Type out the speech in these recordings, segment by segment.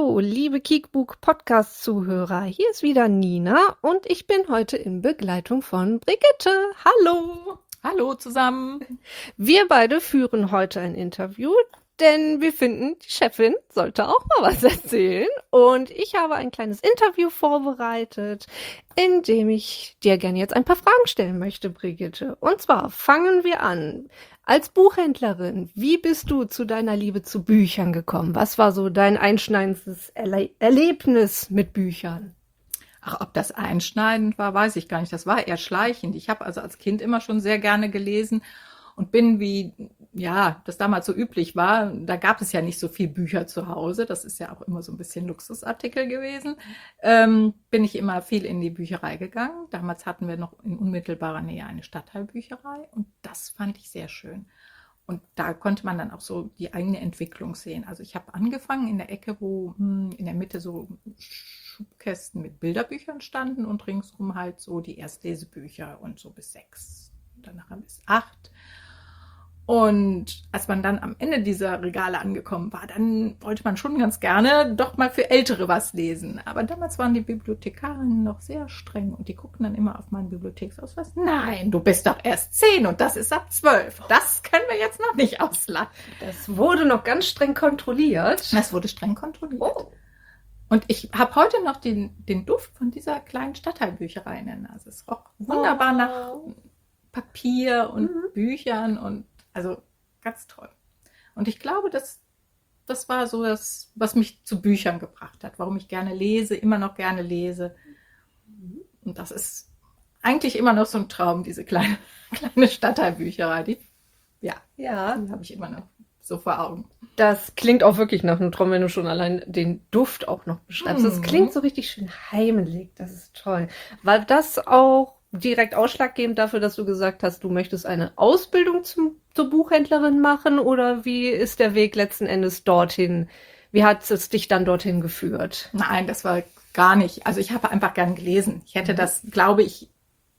Hallo, liebe Kickbook-Podcast-Zuhörer. Hier ist wieder Nina und ich bin heute in Begleitung von Brigitte. Hallo! Hallo zusammen. Wir beide führen heute ein Interview, denn wir finden, die Chefin sollte auch mal was erzählen. Und ich habe ein kleines Interview vorbereitet, in dem ich dir gerne jetzt ein paar Fragen stellen möchte, Brigitte. Und zwar fangen wir an. Als Buchhändlerin, wie bist du zu deiner Liebe zu Büchern gekommen? Was war so dein einschneidendes Erlebnis mit Büchern? Ach, ob das einschneidend war, weiß ich gar nicht. Das war eher schleichend. Ich habe also als Kind immer schon sehr gerne gelesen und bin, wie ja, das damals so üblich war, da gab es ja nicht so viel Bücher zu Hause. Das ist ja auch immer so ein bisschen Luxusartikel gewesen. Bin ich immer viel in die Bücherei gegangen. Damals hatten wir noch in unmittelbarer Nähe eine Stadtteilbücherei und das fand ich sehr schön. Und da konnte man dann auch so die eigene Entwicklung sehen. Also ich habe angefangen in der Ecke, wo in der Mitte so Schubkästen mit Bilderbüchern standen und ringsrum halt so die Erstlesebücher und so bis 6, danach bis 8. Und als man dann am Ende dieser Regale angekommen war, dann wollte man schon ganz gerne doch mal für Ältere was lesen. Aber damals waren die Bibliothekarinnen noch sehr streng und die guckten dann immer auf meinen Bibliotheksausweis. Nein, du bist doch erst 10 und das ist ab 12. Das können wir jetzt noch nicht ausleihen. Das wurde noch ganz streng kontrolliert. Das wurde streng kontrolliert. Oh. Und ich habe heute noch den Duft von dieser kleinen Stadtteilbücherei in der Nase. Es roch wunderbar nach Papier und Büchern und also ganz toll. Und ich glaube, das war so das, was mich zu Büchern gebracht hat, warum ich gerne lese, immer noch gerne lese. Und das ist eigentlich immer noch so ein Traum, diese kleine Stadtteilbücherei. Die habe ich immer noch so vor Augen. Das klingt auch wirklich nach einem Traum, wenn du schon allein den Duft auch noch beschreibst. Das klingt so richtig schön heimelig. Das ist toll. War das auch direkt ausschlaggebend dafür, dass du gesagt hast, du möchtest eine Ausbildung zur Buchhändlerin machen? Oder wie ist der Weg letzten Endes dorthin? Wie hat es dich dann dorthin geführt? Nein, das war gar nicht. Also ich habe einfach gern gelesen. Ich hätte das, glaube ich,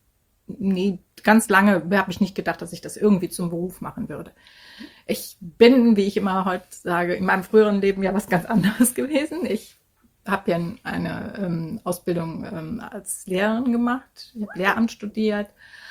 ganz lange habe ich nicht gedacht, dass ich das irgendwie zum Beruf machen würde. Ich bin, wie ich immer heute sage, in meinem früheren Leben ja was ganz anderes gewesen. Ich habe ja eine Ausbildung als Lehrerin gemacht. Ich habe Lehramt studiert.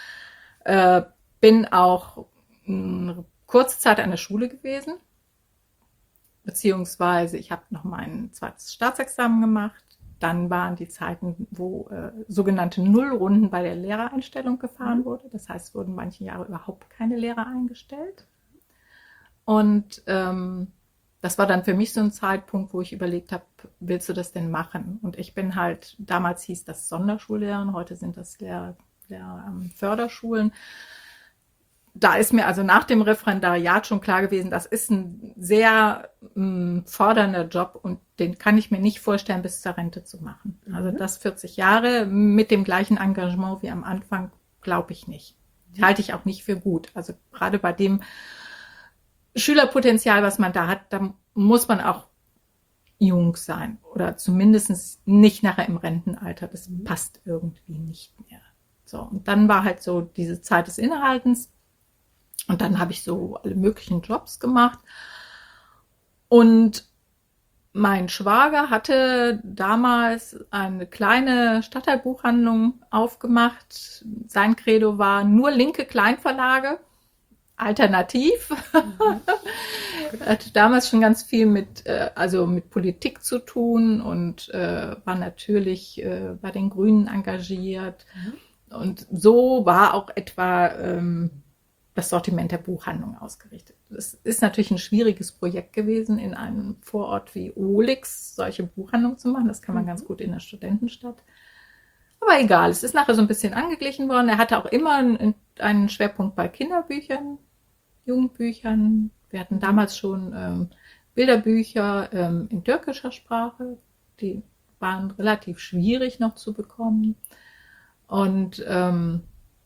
Bin auch kurze Zeit an der Schule gewesen. Beziehungsweise ich habe noch mein zweites Staatsexamen gemacht. Dann waren die Zeiten, wo sogenannte Nullrunden bei der Lehrereinstellung gefahren wurde. Das heißt, es wurden manche Jahre überhaupt keine Lehrer eingestellt. Und das war dann für mich so ein Zeitpunkt, wo ich überlegt habe, willst du das denn machen? Und ich bin halt, damals hieß das Sonderschullehrerin, heute sind das Lehrer Förderschulen. Da ist mir also nach dem Referendariat schon klar gewesen, das ist ein sehr fordernder Job und den kann ich mir nicht vorstellen, bis zur Rente zu machen. Also das 40 Jahre mit dem gleichen Engagement wie am Anfang, glaube ich nicht. Halte ich auch nicht für gut. Also gerade bei dem Schülerpotenzial, was man da hat, da muss man auch jung sein oder zumindest nicht nachher im Rentenalter. Das passt irgendwie nicht mehr. So, und dann war halt so diese Zeit des Innehaltens und dann habe ich so alle möglichen Jobs gemacht und mein Schwager hatte damals eine kleine Stadtteilbuchhandlung aufgemacht. Sein Credo war nur linke Kleinverlage. Alternativ. Hatte damals schon ganz viel mit Politik zu tun und war natürlich bei den Grünen engagiert. Und so war auch etwa das Sortiment der Buchhandlung ausgerichtet. Es ist natürlich ein schwieriges Projekt gewesen, in einem Vorort wie Ohlix solche Buchhandlung zu machen. Das kann man ganz gut in der Studentenstadt. Aber egal, es ist nachher so ein bisschen angeglichen worden. Er hatte auch immer einen Schwerpunkt bei Kinderbüchern, Jugendbüchern. Wir hatten damals schon Bilderbücher in türkischer Sprache. Die waren relativ schwierig noch zu bekommen. Und und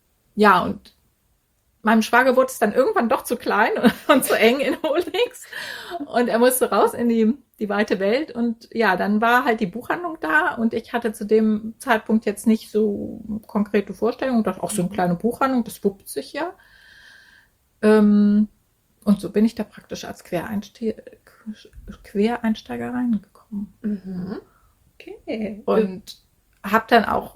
meinem Schwager wurde es dann irgendwann doch zu klein und zu eng in Ohlix. Und er musste raus in die weite Welt. Und ja, dann war halt die Buchhandlung da. Und ich hatte zu dem Zeitpunkt jetzt nicht so konkrete Vorstellungen. Und dachte, auch so eine kleine Buchhandlung, das wuppt sich ja. Und so bin ich da praktisch als Quereinsteiger reingekommen. bekommen. Mhm. Okay. Und habe dann auch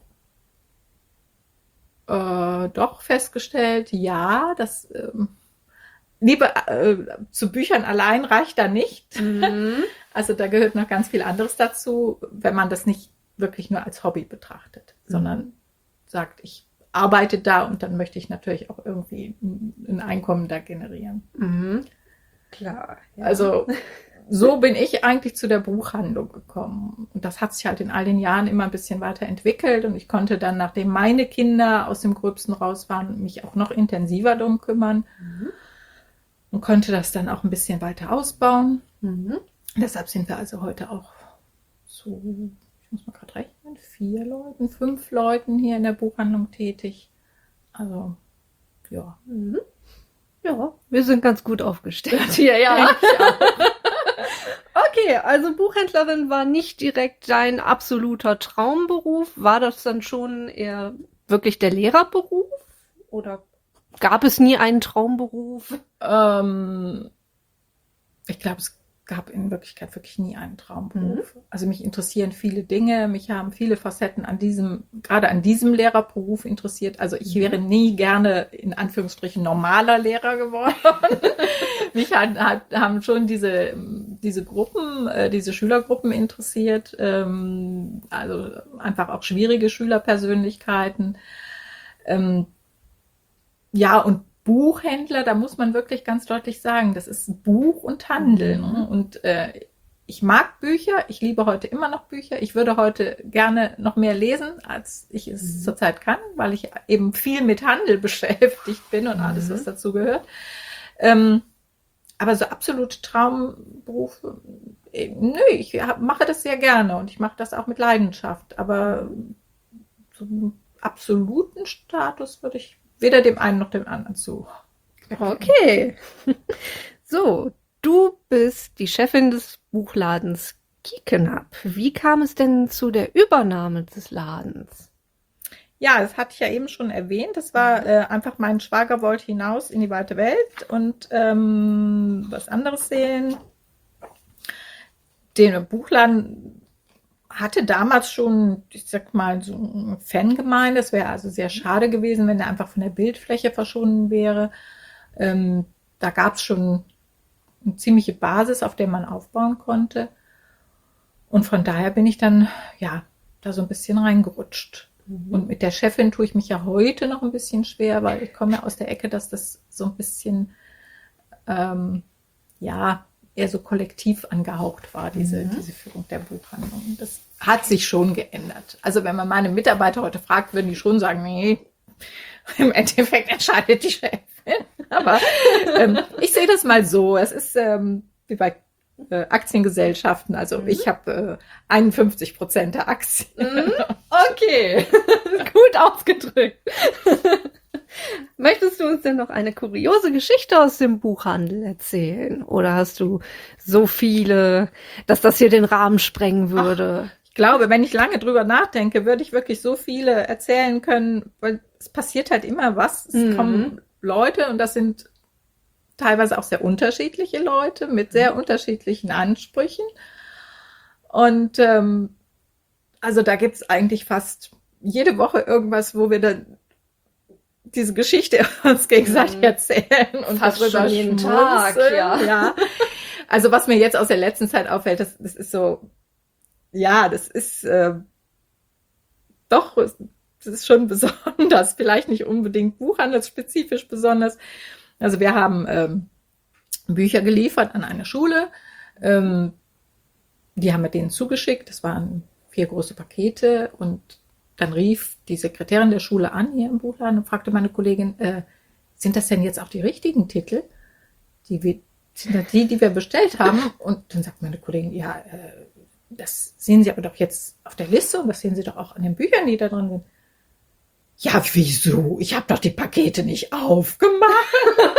doch festgestellt, ja, das Liebe zu Büchern allein reicht da nicht. Mhm. Also da gehört noch ganz viel anderes dazu, wenn man das nicht wirklich nur als Hobby betrachtet, sondern sagt, ich arbeite da und dann möchte ich natürlich auch irgendwie ein Einkommen da generieren. Mhm. Klar. Ja. Also so bin ich eigentlich zu der Buchhandlung gekommen. Und das hat sich halt in all den Jahren immer ein bisschen weiterentwickelt. Und ich konnte dann, nachdem meine Kinder aus dem Gröbsten raus waren, mich auch noch intensiver darum kümmern. Mhm. Und konnte das dann auch ein bisschen weiter ausbauen. Mhm. Deshalb sind wir also heute auch so, ich muss mal gerade rechnen, 4 Leuten, 5 Leuten hier in der Buchhandlung tätig. Also, ja. Mhm. Ja, wir sind ganz gut aufgestellt hier, ja. Okay, also Buchhändlerin war nicht direkt dein absoluter Traumberuf. War das dann schon eher wirklich der Lehrerberuf? Oder gab es nie einen Traumberuf? Ich glaube, es gab in Wirklichkeit wirklich nie einen Traumberuf. Also mich interessieren viele Dinge, mich haben viele Facetten gerade an diesem Lehrerberuf interessiert. Also ich wäre nie gerne in Anführungsstrichen normaler Lehrer geworden. Mich haben schon diese Gruppen, diese Schülergruppen interessiert. Also einfach auch schwierige Schülerpersönlichkeiten. Ja, und Buchhändler, da muss man wirklich ganz deutlich sagen, das ist Buch und Handel. Ne? Und ich mag Bücher, ich liebe heute immer noch Bücher. Ich würde heute gerne noch mehr lesen, als ich es zurzeit kann, weil ich eben viel mit Handel beschäftigt bin und alles, was dazu gehört. Aber so absolute Traumberufe, nö, ich mache das sehr gerne und ich mache das auch mit Leidenschaft. Aber so einen absoluten Status würde ich weder dem einen noch dem anderen zu. Okay. So, du bist die Chefin des Buchladens Kiekenhab. Wie kam es denn zu der Übernahme des Ladens? Ja, das hatte ich ja eben schon erwähnt. Das war einfach, mein Schwager wollte hinaus in die weite Welt und was anderes sehen. Den Buchladen hatte damals schon, ich sag mal, so eine Fangemeinde. Es wäre also sehr schade gewesen, wenn er einfach von der Bildfläche verschwunden wäre. Da gab es schon eine ziemliche Basis, auf der man aufbauen konnte. Und von daher bin ich dann, ja, da so ein bisschen reingerutscht. Und mit der Chefin tue ich mich ja heute noch ein bisschen schwer, weil ich komme ja aus der Ecke, dass das so ein bisschen, ja, eher so kollektiv angehaucht war, diese Führung der Buchhandlung. Das hat sich schon geändert. Also wenn man meine Mitarbeiter heute fragt, würden die schon sagen, nee, im Endeffekt entscheidet die Chefin. Aber ich sehe das mal so. Es ist wie bei Aktiengesellschaften. Also ich habe 51% der Aktien. Okay, gut ausgedrückt. Möchtest du uns denn noch eine kuriose Geschichte aus dem Buchhandel erzählen? Oder hast du so viele, dass das hier den Rahmen sprengen würde? Ich glaube, wenn ich lange drüber nachdenke, würde ich wirklich so viele erzählen können, weil es passiert halt immer was. Es kommen Leute und das sind teilweise auch sehr unterschiedliche Leute mit sehr unterschiedlichen Ansprüchen. Und also da gibt es eigentlich fast jede Woche irgendwas, wo wir dann diese Geschichte uns gegenseitig erzählen und fast darüber schon jeden Tag, ja. Also was mir jetzt aus der letzten Zeit auffällt, das ist so, ja, das ist doch, das ist schon besonders, vielleicht nicht unbedingt buchhandelsspezifisch besonders. Also wir haben Bücher geliefert an eine Schule, die haben wir denen zugeschickt, das waren 4 große Pakete und dann rief die Sekretärin der Schule an hier im Buchladen und fragte meine Kollegin, sind das denn jetzt auch die richtigen Titel? Sind das die wir bestellt haben? Und dann sagt meine Kollegin, ja, das sehen Sie aber doch jetzt auf der Liste und das sehen Sie doch auch an den Büchern, die da drin sind. Ja, wieso? Ich habe doch die Pakete nicht aufgemacht.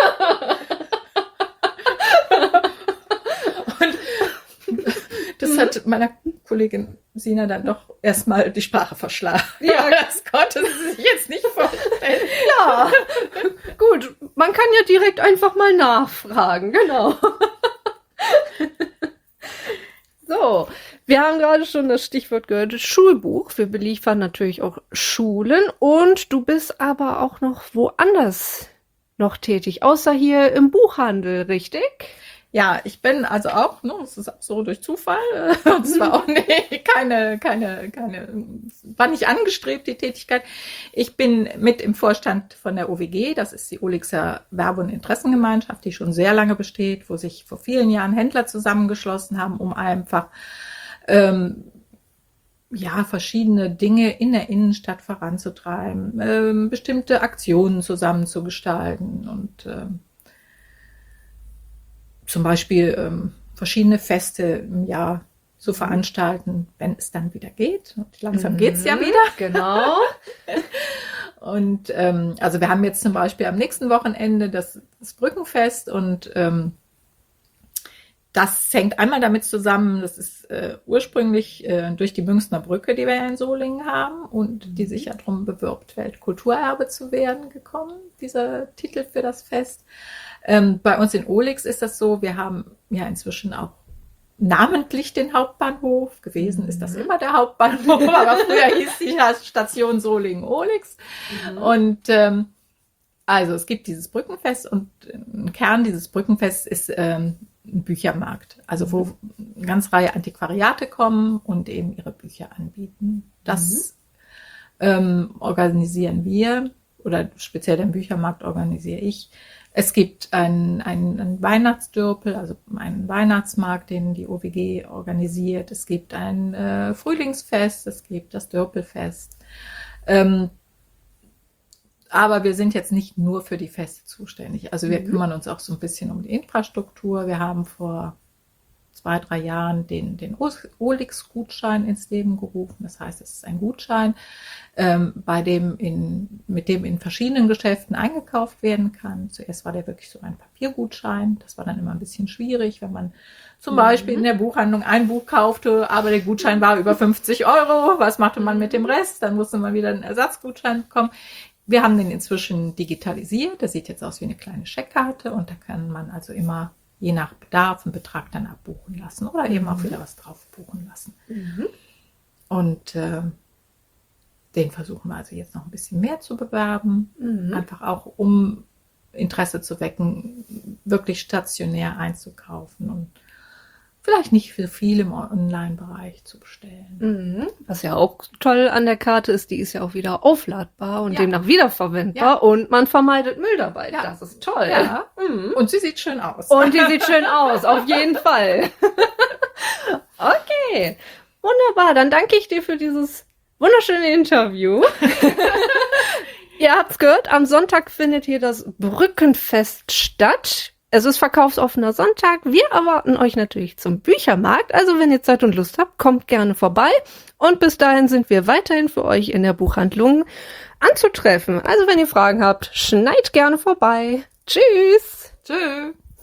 Und das hat meiner Kollegin Sina dann doch erstmal die Sprache verschlagen. Ja, das konnte sie sich jetzt nicht vorstellen. Ja, gut, man kann ja direkt einfach mal nachfragen, genau. So, Wir haben gerade schon das Stichwort gehört, Schulbuch. Wir beliefern natürlich auch Schulen und du bist aber auch noch woanders noch tätig, außer hier im Buchhandel, richtig? Ja, ich bin also auch, ne, das ist auch so durch Zufall, und es war auch war nicht angestrebt, die Tätigkeit. Ich bin mit im Vorstand von der OWG, das ist die Olixer Werbe- und Interessengemeinschaft, die schon sehr lange besteht, wo sich vor vielen Jahren Händler zusammengeschlossen haben, um einfach verschiedene Dinge in der Innenstadt voranzutreiben, bestimmte Aktionen zusammenzugestalten und zum Beispiel verschiedene Feste im Jahr zu veranstalten, wenn es dann wieder geht. Und langsam geht's ja wieder. Genau. Und also wir haben jetzt zum Beispiel am nächsten Wochenende das Brückenfest und das hängt einmal damit zusammen, das ist ursprünglich durch die Münchner Brücke, die wir ja in Solingen haben und die sich ja darum bewirbt, Weltkulturerbe zu werden, gekommen, dieser Titel für das Fest. Bei uns in Olix ist das so, wir haben ja inzwischen auch namentlich den Hauptbahnhof. Gewesen ist das immer der Hauptbahnhof, aber früher hieß die Station Solingen-Olix. Und also es gibt dieses Brückenfest und ein Kern dieses Brückenfests ist ein Büchermarkt, also wo eine ganze Reihe Antiquariate kommen und eben ihre Bücher anbieten. Das organisieren wir oder speziell den Büchermarkt organisiere ich. Es gibt einen Weihnachtsdürpel, also einen Weihnachtsmarkt, den die OWG organisiert. Es gibt ein Frühlingsfest, es gibt das Dürpelfest. Aber wir sind jetzt nicht nur für die Feste zuständig. Also wir kümmern uns auch so ein bisschen um die Infrastruktur. Wir haben vor 2-3 Jahren den Olix-Gutschein ins Leben gerufen. Das heißt, es ist ein Gutschein, mit dem in verschiedenen Geschäften eingekauft werden kann. Zuerst war der wirklich so ein Papiergutschein. Das war dann immer ein bisschen schwierig, wenn man zum Beispiel in der Buchhandlung ein Buch kaufte, aber der Gutschein war über 50 Euro. Was machte man mit dem Rest? Dann musste man wieder einen Ersatzgutschein bekommen. Wir haben den inzwischen digitalisiert. Der sieht jetzt aus wie eine kleine Scheckkarte und da kann man also immer je nach Bedarf einen Betrag dann abbuchen lassen oder eben auch wieder was drauf buchen lassen. Und den versuchen wir also jetzt noch ein bisschen mehr zu bewerben, einfach auch um Interesse zu wecken, wirklich stationär einzukaufen und vielleicht nicht für viel im Online-Bereich zu bestellen. Was ja auch toll an der Karte ist, die ist ja auch wieder aufladbar und demnach wiederverwendbar und man vermeidet Müll dabei. Ja. Das ist toll. Ja. Und sie sieht schön aus. Und die sieht schön aus, auf jeden Fall. Okay, wunderbar. Dann danke ich dir für dieses wunderschöne Interview. Ihr habt's gehört, am Sonntag findet hier das Brückenfest statt. Es ist verkaufsoffener Sonntag. Wir erwarten euch natürlich zum Büchermarkt. Also wenn ihr Zeit und Lust habt, kommt gerne vorbei. Und bis dahin sind wir weiterhin für euch in der Buchhandlung anzutreffen. Also wenn ihr Fragen habt, schneid gerne vorbei. Tschüss. Tschüss.